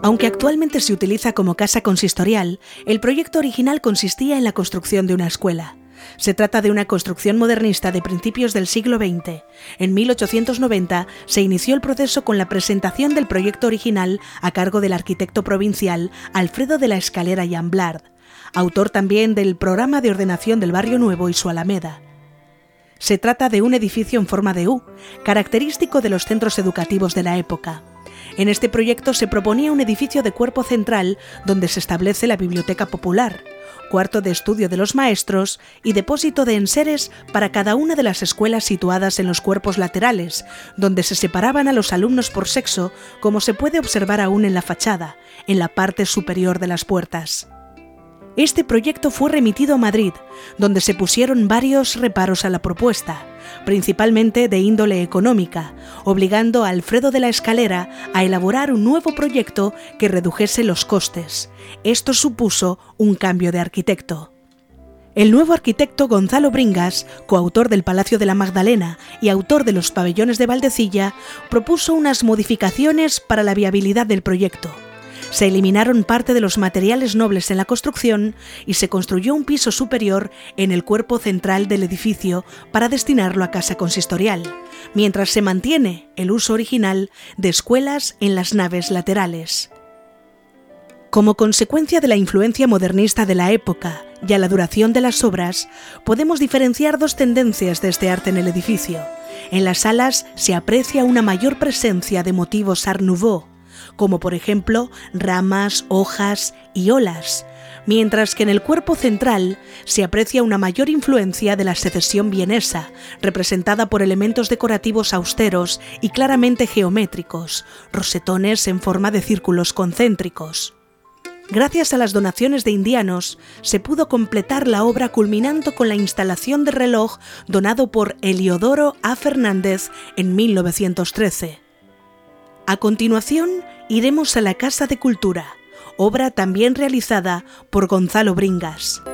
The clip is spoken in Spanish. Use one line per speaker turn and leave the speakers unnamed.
Aunque actualmente se utiliza como casa consistorial, el proyecto original consistía en la construcción de una escuela. Se trata de una construcción modernista de principios del siglo XX. En 1890 se inició el proceso con la presentación del proyecto original a cargo del arquitecto provincial Alfredo de la Escalera y Amblard, autor también del programa de ordenación del Barrio Nuevo y su Alameda. Se trata de un edificio en forma de U, característico de los centros educativos de la época. En este proyecto se proponía un edificio de cuerpo central donde se establece la biblioteca popular, cuarto de estudio de los maestros y depósito de enseres para cada una de las escuelas situadas en los cuerpos laterales, donde se separaban a los alumnos por sexo, como se puede observar aún en la fachada, en la parte superior de las puertas. Este proyecto fue remitido a Madrid, donde se pusieron varios reparos a la propuesta, principalmente de índole económica, obligando a Alfredo de la Escalera a elaborar un nuevo proyecto que redujese los costes. Esto supuso un cambio de arquitecto. El nuevo arquitecto Gonzalo Bringas, coautor del Palacio de la Magdalena y autor de los pabellones de Valdecilla, propuso unas modificaciones para la viabilidad del proyecto. Se eliminaron parte de los materiales nobles en la construcción y se construyó un piso superior en el cuerpo central del edificio para destinarlo a casa consistorial, mientras se mantiene el uso original de escuelas en las naves laterales. Como consecuencia de la influencia modernista de la época y a la duración de las obras, podemos diferenciar dos tendencias de este arte en el edificio. En las salas se aprecia una mayor presencia de motivos Art Nouveau, como por ejemplo ramas, hojas y olas, mientras que en el cuerpo central se aprecia una mayor influencia de la secesión vienesa, representada por elementos decorativos austeros y claramente geométricos, rosetones en forma de círculos concéntricos. Gracias a las donaciones de indianos, se pudo completar la obra culminando con la instalación de reloj donado por Heliodoro A. Fernández en 1913. A continuación, iremos a la Casa de Cultura, obra también realizada por Gonzalo Bringas.